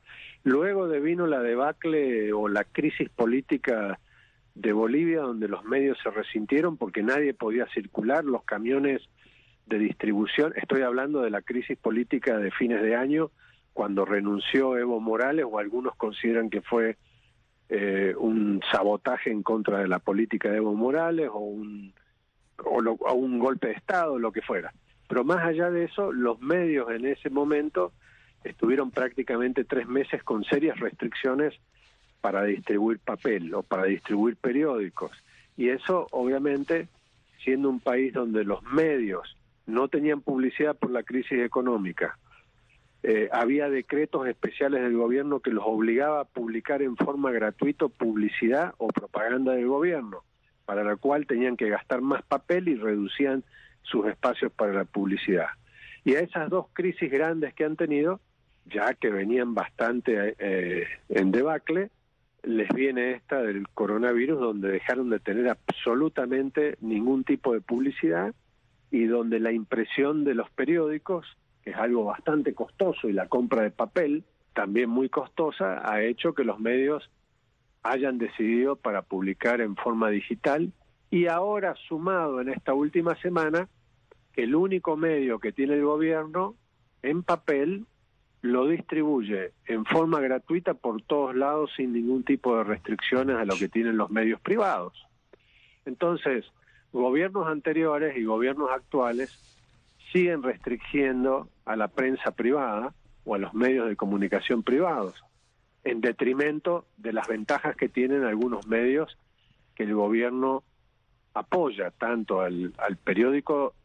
Luego de vino la debacle o la crisis política de Bolivia, donde los medios se resintieron porque nadie podía circular, los camiones de distribución, estoy hablando de la crisis política de fines de año, cuando renunció Evo Morales, o algunos consideran que fue eh, un sabotaje en contra de la política de Evo Morales, o un, o, lo, o un golpe de Estado, lo que fuera. Pero más allá de eso, los medios en ese momento estuvieron prácticamente tres meses con serias restricciones para distribuir papel o para distribuir periódicos. Y eso, obviamente, siendo un país donde los medios no tenían publicidad por la crisis económica, eh, había decretos especiales del gobierno que los obligaba a publicar en forma gratuita publicidad o propaganda del gobierno, para la cual tenían que gastar más papel y reducían sus espacios para la publicidad. Y a esas dos crisis grandes que han tenido, ya que venían bastante eh, en debacle, les viene esta del coronavirus, donde dejaron de tener absolutamente ningún tipo de publicidad y donde la impresión de los periódicos, que es algo bastante costoso, y la compra de papel, también muy costosa, ha hecho que los medios hayan decidido para publicar en forma digital. Y ahora, sumado en esta última semana, que el único medio que tiene el gobierno en papel lo distribuye en forma gratuita por todos lados sin ningún tipo de restricciones a lo que tienen los medios privados. Entonces, gobiernos anteriores y gobiernos actuales siguen restringiendo a la prensa privada o a los medios de comunicación privados, en detrimento de las ventajas que tienen algunos medios que el gobierno apoya, tanto al, al periódico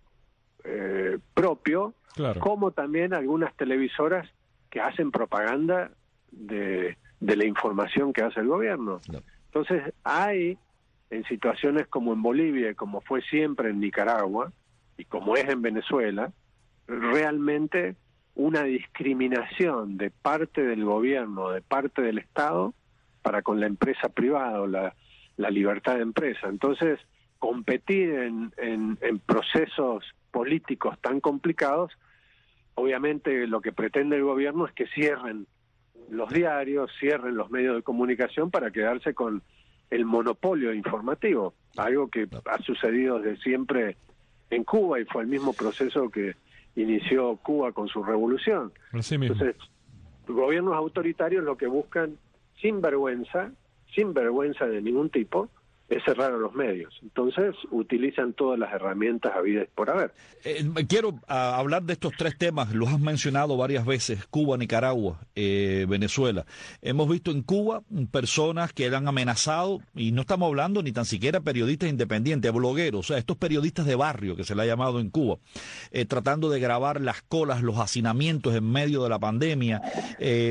eh, propio, claro, como también algunas televisoras que hacen propaganda de, de la información que hace el gobierno. No. Entonces hay, en situaciones como en Bolivia, como fue siempre en Nicaragua, y como es en Venezuela, realmente una discriminación de parte del gobierno, de parte del Estado, para con la empresa privada o la, la libertad de empresa. Entonces, competir en, en, en procesos políticos tan complicados, obviamente lo que pretende el gobierno es que cierren los diarios, cierren los medios de comunicación para quedarse con el monopolio informativo, algo que ha sucedido desde siempre en Cuba y fue el mismo proceso que inició Cuba con su revolución. Entonces, gobiernos autoritarios lo que buscan, sin vergüenza, sin vergüenza de ningún tipo, es cerrar a los medios. Entonces, utilizan todas las herramientas habidas por haber. Eh, quiero uh, hablar de estos tres temas, los has mencionado varias veces, Cuba, Nicaragua, eh, Venezuela. Hemos visto en Cuba personas que han amenazado, y no estamos hablando ni tan siquiera periodistas independientes, blogueros, o sea, estos periodistas de barrio que se le ha llamado en Cuba, eh, tratando de grabar las colas, los hacinamientos en medio de la pandemia, eh,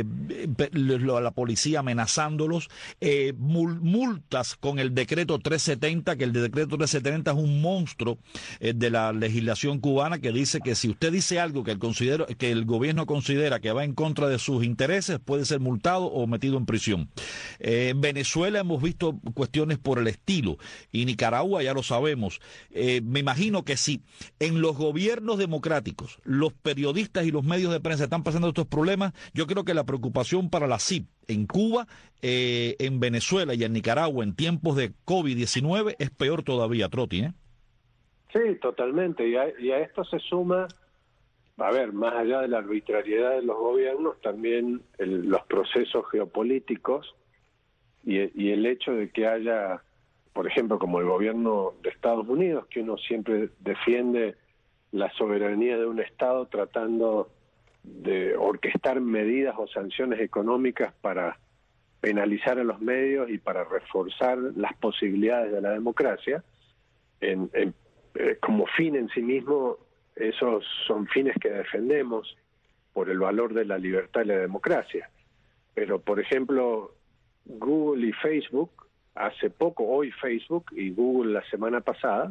la policía amenazándolos, eh, mul multas con el decreto trescientos setenta, que el decreto trescientos setenta es un monstruo eh, de la legislación cubana, que dice que si usted dice algo que el, considero, que el gobierno considera que va en contra de sus intereses, puede ser multado o metido en prisión. Eh, en Venezuela hemos visto cuestiones por el estilo, y Nicaragua ya lo sabemos. Eh, me imagino que si en los gobiernos democráticos los periodistas y los medios de prensa están pasando estos problemas, yo creo que la preocupación para la C I P en Cuba, eh, en Venezuela y en Nicaragua en tiempos de COVID diecinueve es peor todavía, Trotti, ¿eh? Sí, totalmente. Y a, y a esto se suma, a ver, más allá de la arbitrariedad de los gobiernos, también el, los procesos geopolíticos y, y el hecho de que haya, por ejemplo, como el gobierno de Estados Unidos, que uno siempre defiende la soberanía de un Estado tratando de orquestar medidas o sanciones económicas para penalizar a los medios y para reforzar las posibilidades de la democracia, en, en, eh, como fin en sí mismo, esos son fines que defendemos por el valor de la libertad y la democracia. Pero, por ejemplo, Google y Facebook, hace poco, hoy Facebook y Google la semana pasada,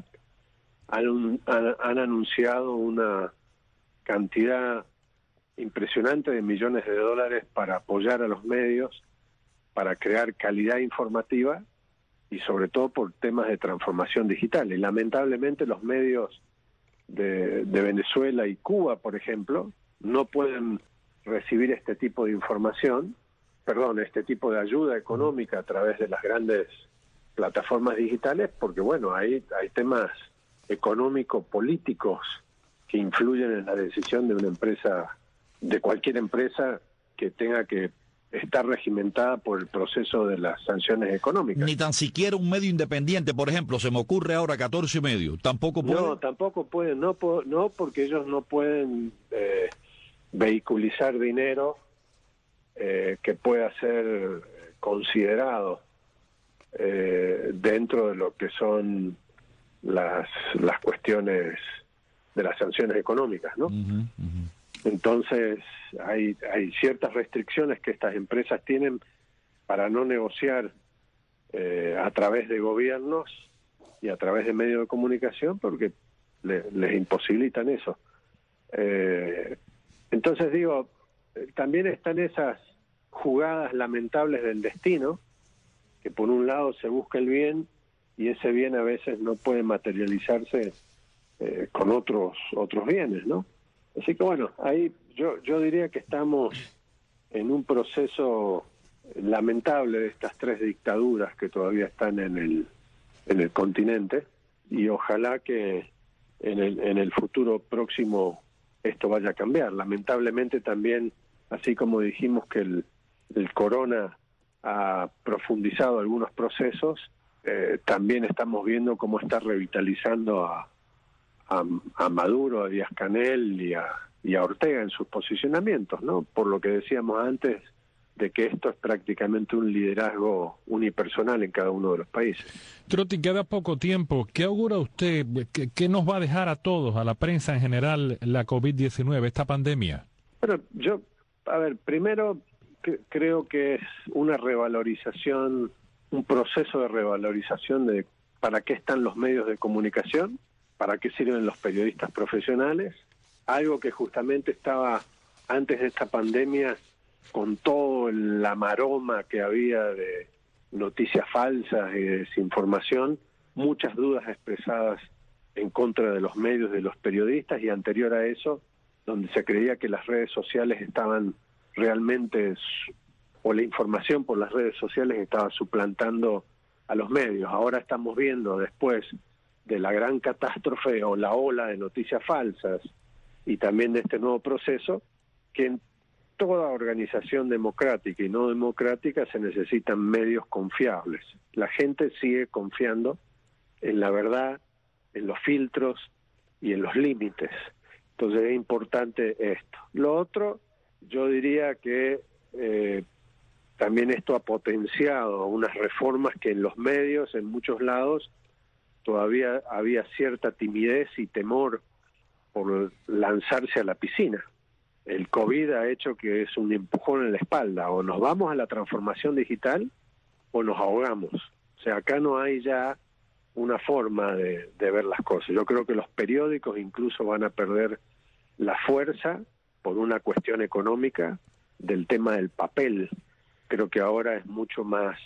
han, han, han anunciado una cantidad impresionante de millones de dólares para apoyar a los medios, para crear calidad informativa y sobre todo por temas de transformación digital. Y lamentablemente los medios de, de Venezuela y Cuba, por ejemplo, no pueden recibir este tipo de información perdón, este tipo de ayuda económica a través de las grandes plataformas digitales, porque bueno, hay, hay temas económicos, políticos que influyen en la decisión de una empresa, de cualquier empresa que tenga que estar regimentada por el proceso de las sanciones económicas. Ni tan siquiera un medio independiente, por ejemplo, se me ocurre ahora catorce medios, tampoco puede. No, tampoco pueden, no, no porque ellos no pueden eh, vehiculizar dinero eh, que pueda ser considerado eh, dentro de lo que son las, las cuestiones de las sanciones económicas, ¿no? Uh-huh, uh-huh. Entonces, hay, hay ciertas restricciones que estas empresas tienen para no negociar eh, a través de gobiernos y a través de medios de comunicación, porque le, les imposibilitan eso. Eh, entonces, digo, también están esas jugadas lamentables del destino, que por un lado se busca el bien y ese bien a veces no puede materializarse eh, con otros otros bienes, ¿no? Así que bueno, ahí yo yo diría que estamos en un proceso lamentable de estas tres dictaduras que todavía están en el en el continente, y ojalá que en el en el futuro próximo esto vaya a cambiar. Lamentablemente también, así como dijimos que el, el corona ha profundizado algunos procesos, eh, también estamos viendo cómo está revitalizando a A, a Maduro, a Díaz-Canel y a, y a Ortega en sus posicionamientos, ¿no? Por lo que decíamos antes de que esto es prácticamente un liderazgo unipersonal en cada uno de los países. Trotti, queda poco tiempo. ¿Qué augura usted? ¿Qué, qué nos va a dejar a todos, a la prensa en general, la COVID diecinueve, esta pandemia? Bueno, yo, a ver, primero que, creo que es una revalorización, un proceso de revalorización de para qué están los medios de comunicación, para qué sirven los periodistas profesionales, algo que justamente estaba antes de esta pandemia, con todo la maroma que había de noticias falsas y de desinformación, muchas dudas expresadas en contra de los medios, de los periodistas, y anterior a eso, donde se creía que las redes sociales estaban realmente, o la información por las redes sociales estaba suplantando a los medios. Ahora estamos viendo, después de la gran catástrofe o la ola de noticias falsas y también de este nuevo proceso, que en toda organización democrática y no democrática se necesitan medios confiables. La gente sigue confiando en la verdad, en los filtros y en los límites. Entonces es importante esto. Lo otro, yo diría que eh, también esto ha potenciado unas reformas que en los medios, en muchos lados, todavía había cierta timidez y temor por lanzarse a la piscina. El COVID ha hecho que es un empujón en la espalda, o nos vamos a la transformación digital o nos ahogamos. O sea, acá no hay ya una forma de, de ver las cosas. Yo creo que los periódicos incluso van a perder la fuerza por una cuestión económica del tema del papel. Creo que ahora es mucho más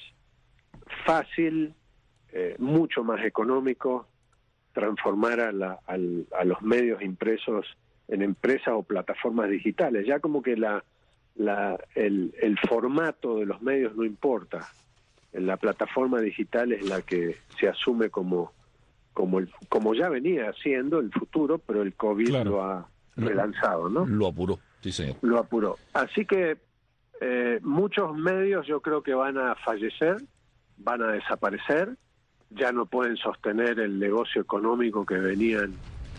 fácil, Eh, mucho más económico transformar a, la, al, a los medios impresos en empresas o plataformas digitales. Ya como que la, la el, el formato de los medios no importa. La plataforma digital es la que se asume como como el, como ya venía siendo el futuro, pero el COVID claro. lo ha relanzado, ¿no? Lo apuró, sí señor. Lo apuró. Así que eh, muchos medios yo creo que van a fallecer, van a desaparecer, ya no pueden sostener el negocio económico que venían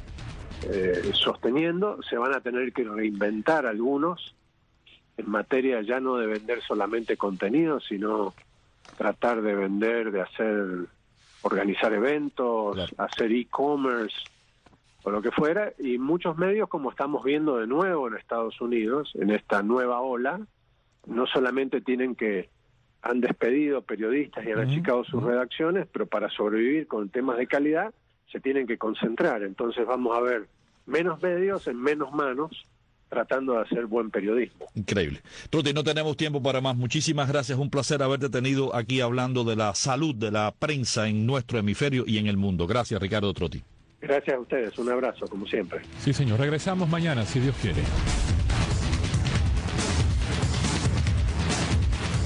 eh, sosteniendo, se van a tener que reinventar algunos en materia ya no de vender solamente contenido, sino tratar de vender, de hacer, organizar eventos, claro. hacer e-commerce o lo que fuera, y muchos medios, como estamos viendo de nuevo en Estados Unidos, en esta nueva ola, no solamente tienen que han despedido periodistas y han achicado sus redacciones, pero para sobrevivir con temas de calidad se tienen que concentrar. Entonces vamos a ver menos medios en menos manos tratando de hacer buen periodismo. Increíble. Trotti, no tenemos tiempo para más. Muchísimas gracias. Un placer haberte tenido aquí hablando de la salud de la prensa en nuestro hemisferio y en el mundo. Gracias, Ricardo Trotti. Gracias a ustedes. Un abrazo, como siempre. Sí, señor. Regresamos mañana, si Dios quiere.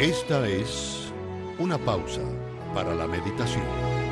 Esta es una pausa para la meditación.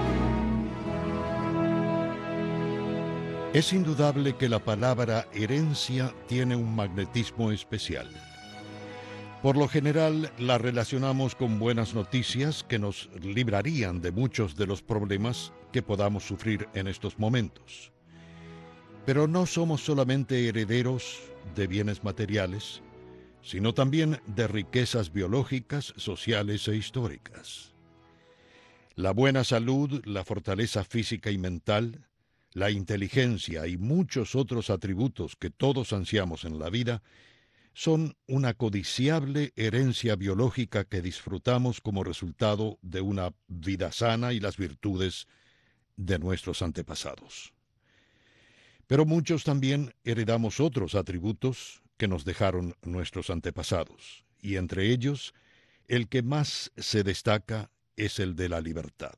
Es indudable que la palabra herencia tiene un magnetismo especial. Por lo general, la relacionamos con buenas noticias que nos librarían de muchos de los problemas que podamos sufrir en estos momentos. Pero no somos solamente herederos de bienes materiales, sino también de riquezas biológicas, sociales e históricas. La buena salud, la fortaleza física y mental, la inteligencia y muchos otros atributos que todos ansiamos en la vida son una codiciable herencia biológica que disfrutamos como resultado de una vida sana y las virtudes de nuestros antepasados. Pero muchos también heredamos otros atributos que nos dejaron nuestros antepasados, y entre ellos, el que más se destaca es el de la libertad.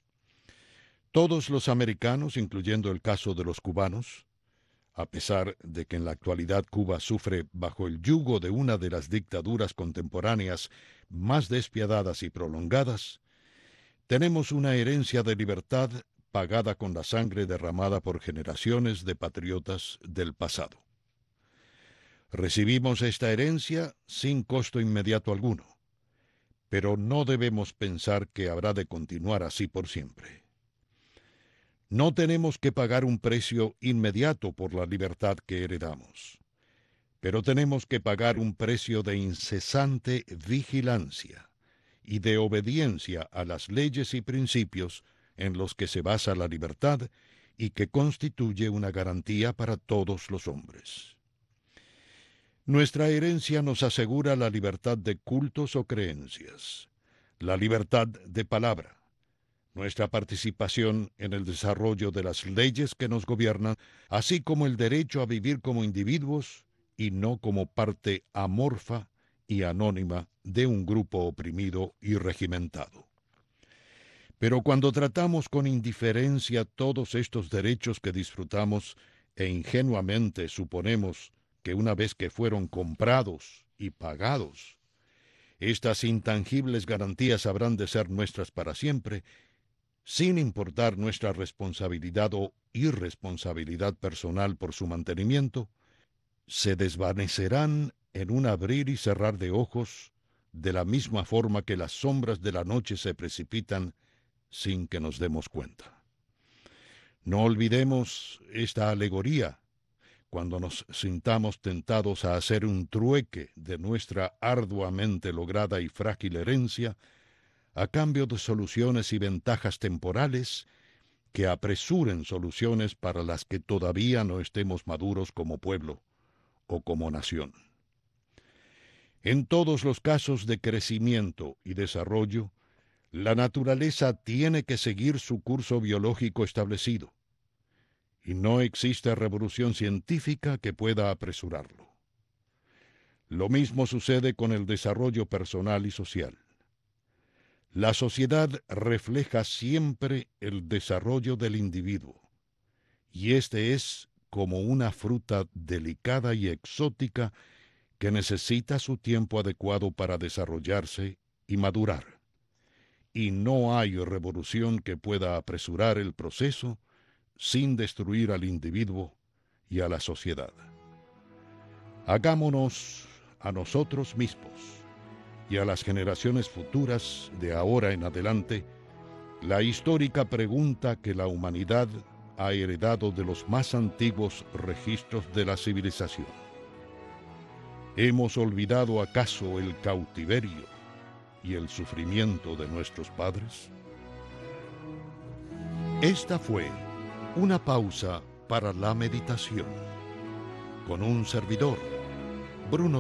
Todos los americanos, incluyendo el caso de los cubanos, a pesar de que en la actualidad Cuba sufre bajo el yugo de una de las dictaduras contemporáneas más despiadadas y prolongadas, tenemos una herencia de libertad pagada con la sangre derramada por generaciones de patriotas del pasado. Recibimos esta herencia sin costo inmediato alguno, pero no debemos pensar que habrá de continuar así por siempre. No tenemos que pagar un precio inmediato por la libertad que heredamos, pero tenemos que pagar un precio de incesante vigilancia y de obediencia a las leyes y principios en los que se basa la libertad y que constituye una garantía para todos los hombres. Nuestra herencia nos asegura la libertad de cultos o creencias, la libertad de palabra, nuestra participación en el desarrollo de las leyes que nos gobiernan, así como el derecho a vivir como individuos y no como parte amorfa y anónima de un grupo oprimido y regimentado. Pero cuando tratamos con indiferencia todos estos derechos que disfrutamos e ingenuamente suponemos que una vez que fueron comprados y pagados, estas intangibles garantías habrán de ser nuestras para siempre, sin importar nuestra responsabilidad o irresponsabilidad personal por su mantenimiento, se desvanecerán en un abrir y cerrar de ojos, de la misma forma que las sombras de la noche se precipitan sin que nos demos cuenta. No olvidemos esta alegoría cuando nos sintamos tentados a hacer un trueque de nuestra arduamente lograda y frágil herencia a cambio de soluciones y ventajas temporales que apresuren soluciones para las que todavía no estemos maduros como pueblo o como nación. En todos los casos de crecimiento y desarrollo, la naturaleza tiene que seguir su curso biológico establecido, y no existe revolución científica que pueda apresurarlo. Lo mismo sucede con el desarrollo personal y social. La sociedad refleja siempre el desarrollo del individuo, y este es como una fruta delicada y exótica que necesita su tiempo adecuado para desarrollarse y madurar. Y no hay revolución que pueda apresurar el proceso sin destruir al individuo y a la sociedad. Hagámonos a nosotros mismos y a las generaciones futuras de ahora en adelante la histórica pregunta que la humanidad ha heredado de los más antiguos registros de la civilización. ¿Hemos olvidado acaso el cautiverio y el sufrimiento de nuestros padres? Esta fue una pausa para la meditación con un servidor, Bruno